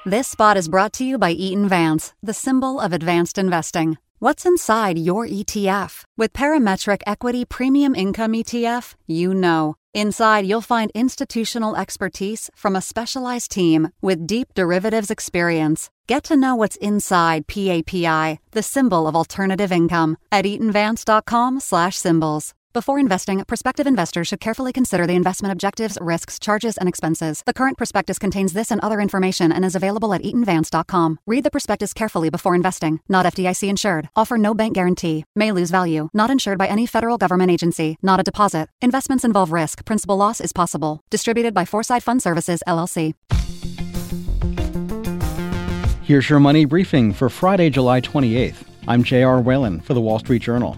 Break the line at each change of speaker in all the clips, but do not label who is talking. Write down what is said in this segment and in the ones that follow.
This spot is brought to you by Eaton Vance, the symbol of advanced investing. What's inside your ETF? With Parametric Equity Premium Income ETF, you know. Inside, you'll find institutional expertise from a specialized team with deep derivatives experience. Get to know what's inside PAPI, the symbol of alternative income, at eatonvance.com/symbols. Before investing, prospective investors should carefully consider the investment objectives, risks, charges, and expenses. The current prospectus contains this and other information and is available at eatonvance.com. Read the prospectus carefully before investing. Not FDIC insured. Offer no bank guarantee. May lose value. Not insured by any federal government agency. Not a deposit. Investments involve risk. Principal loss is possible. Distributed by Foresight Fund Services, LLC.
Here's your money briefing for Friday, July 28th. I'm J.R. Whalen for The Wall Street Journal.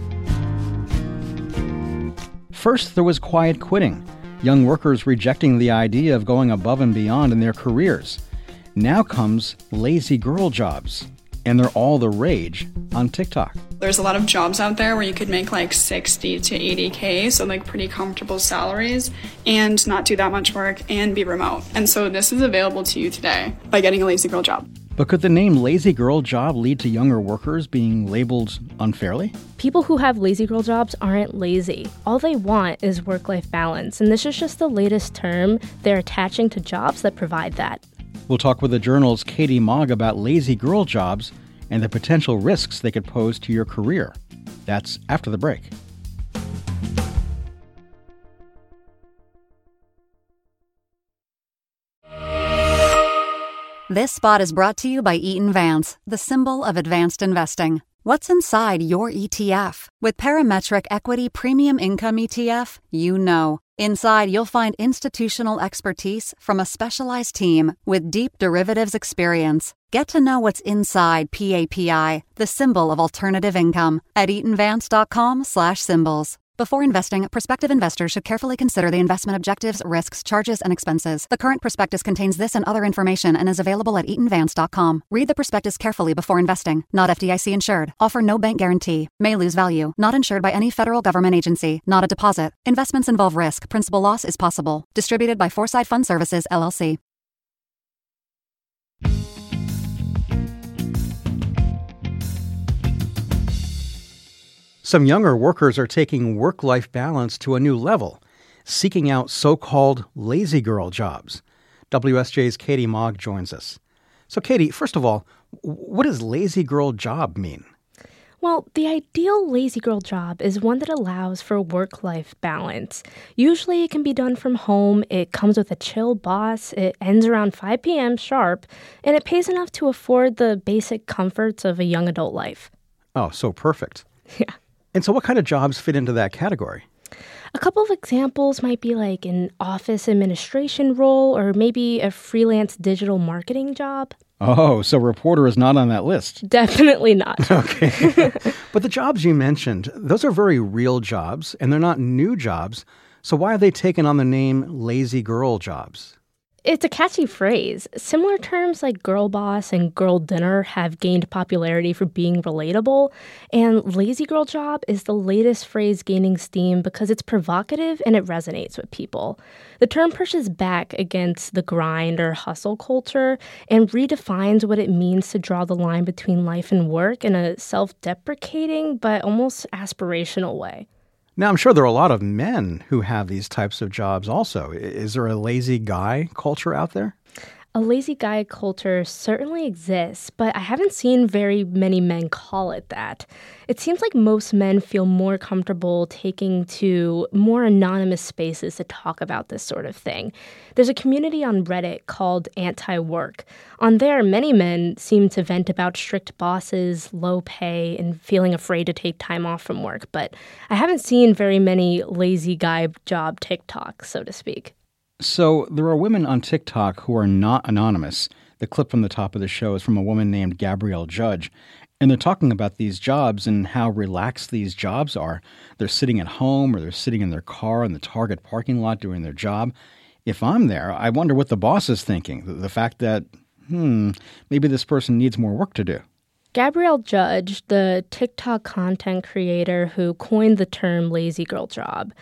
First, there was quiet quitting, young workers rejecting the idea of going above and beyond in their careers. Now comes lazy girl jobs, and they're all the rage on TikTok.
There's a lot of jobs out there where you could make like 60 to 80K, so like pretty comfortable salaries, and not do that much work and be remote. And so this is available to you today by getting a lazy girl job.
But could the name lazy girl job lead to younger workers being labeled unfairly?
People who have lazy girl jobs aren't lazy. All they want is work-life balance, and this is just the latest term they're attaching to jobs that provide that.
We'll talk with the Journal's Katie Mogg about lazy girl jobs and the potential risks they could pose to your career. That's after the break.
This spot is brought to you by Eaton Vance, the symbol of advanced investing. What's inside your ETF? With Parametric Equity Premium Income ETF, you know. Inside, you'll find institutional expertise from a specialized team with deep derivatives experience. Get to know what's inside PAPI, the symbol of alternative income, at eatonvance.com/symbols. Before investing, prospective investors should carefully consider the investment objectives, risks, charges, and expenses. The current prospectus contains this and other information and is available at eatonvance.com. Read the prospectus carefully before investing. Not FDIC insured. Offer no bank guarantee. May lose value. Not insured by any federal government agency. Not a deposit. Investments involve risk. Principal loss is possible. Distributed by Foresight Fund Services, LLC.
Some younger workers are taking work-life balance to a new level, seeking out so-called lazy girl jobs. WSJ's Katie Mogg joins us. So, Katie, first of all, what does lazy girl job mean?
Well, the ideal lazy girl job is one that allows for work-life balance. Usually it can be done from home, it comes with a chill boss, it ends around 5 p.m. sharp, and it pays enough to afford the basic comforts of a young adult life.
Oh, so perfect.
Yeah.
And so what kind of jobs fit into that category?
A couple of examples might be like an office administration role or maybe a freelance digital marketing job.
Oh, so reporter is not on that list.
Definitely not.
Okay. But the jobs you mentioned, those are very real jobs, and they're not new jobs. So why have they taken on the name lazy girl jobs?
It's a catchy phrase. Similar terms like girl boss and girl dinner have gained popularity for being relatable, and lazy girl job is the latest phrase gaining steam because it's provocative and it resonates with people. The term pushes back against the grind or hustle culture and redefines what it means to draw the line between life and work in a self-deprecating but almost aspirational way.
Now, I'm sure there are a lot of men who have these types of jobs also. Is there a lazy guy culture out there?
A lazy guy culture certainly exists, but I haven't seen very many men call it that. It seems like most men feel more comfortable taking to more anonymous spaces to talk about this sort of thing. There's a community on Reddit called Anti-Work. On there, many men seem to vent about strict bosses, low pay, and feeling afraid to take time off from work, but I haven't seen very many lazy guy job TikToks, so to speak.
So there are women on TikTok who are not anonymous. The clip from the top of the show is from a woman named Gabrielle Judge. And they're talking about these jobs and how relaxed these jobs are. They're sitting at home or they're sitting in their car in the Target parking lot doing their job. If I'm there, I wonder what the boss is thinking. The fact that, maybe this person needs more work to do.
Gabrielle Judge, the TikTok content creator who coined the term lazy girl job,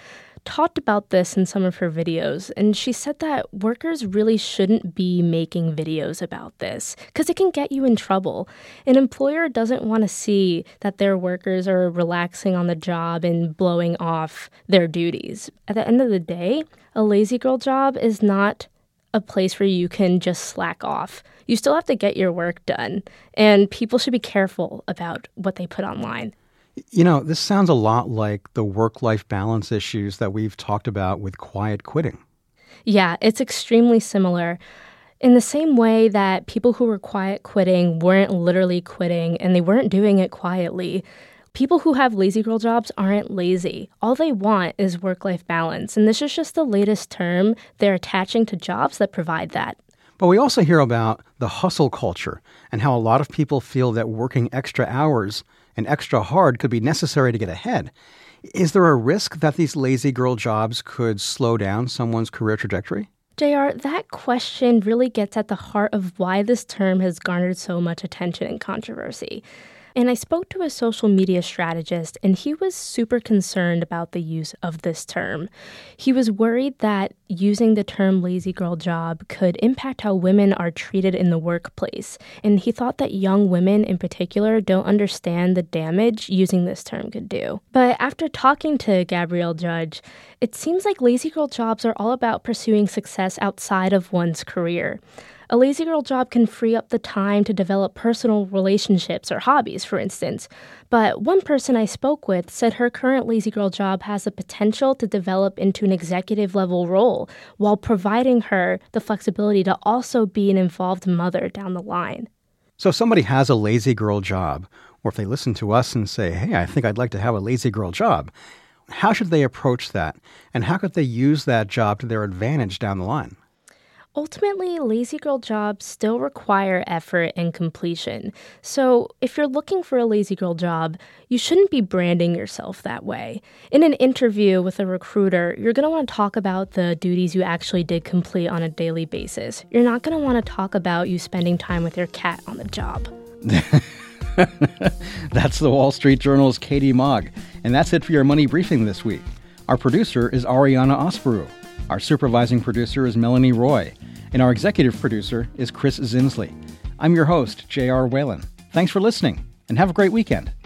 talked about this in some of her videos, and she said that workers really shouldn't be making videos about this because it can get you in trouble. An employer doesn't want to see that their workers are relaxing on the job and blowing off their duties. At the end of the day, a lazy girl job is not a place where you can just slack off. You still have to get your work done, and people should be careful about what they put online.
You know, this sounds a lot like the work-life balance issues that we've talked about with quiet quitting.
Yeah, it's extremely similar. In the same way that people who were quiet quitting weren't literally quitting and they weren't doing it quietly, people who have lazy girl jobs aren't lazy. All they want is work-life balance, and this is just the latest term they're attaching to jobs that provide that.
But we also hear about the hustle culture and how a lot of people feel that working extra hours and extra hard could be necessary to get ahead. Is there a risk that these lazy girl jobs could slow down someone's career trajectory?
JR, that question really gets at the heart of why this term has garnered so much attention and controversy. And I spoke to a social media strategist, and he was super concerned about the use of this term. He was worried that using the term lazy girl job could impact how women are treated in the workplace. And he thought that young women in particular don't understand the damage using this term could do. But after talking to Gabrielle Judge, it seems like lazy girl jobs are all about pursuing success outside of one's career. A lazy girl job can free up the time to develop personal relationships or hobbies, for instance. But one person I spoke with said her current lazy girl job has the potential to develop into an executive level role while providing her the flexibility to also be an involved mother down the line.
So if somebody has a lazy girl job, or if they listen to us and say, hey, I think I'd like to have a lazy girl job, how should they approach that? And how could they use that job to their advantage down the line?
Ultimately, lazy girl jobs still require effort and completion. So if you're looking for a lazy girl job, you shouldn't be branding yourself that way. In an interview with a recruiter, you're going to want to talk about the duties you actually did complete on a daily basis. You're not going to want to talk about you spending time with your cat on the job.
That's the Wall Street Journal's Katie Mogg. And that's it for your Money Briefing this week. Our producer is Ariana Osperu. Our supervising producer is Melanie Roy. And our executive producer is Chris Zinsley. I'm your host, J.R. Whalen. Thanks for listening, and have a great weekend.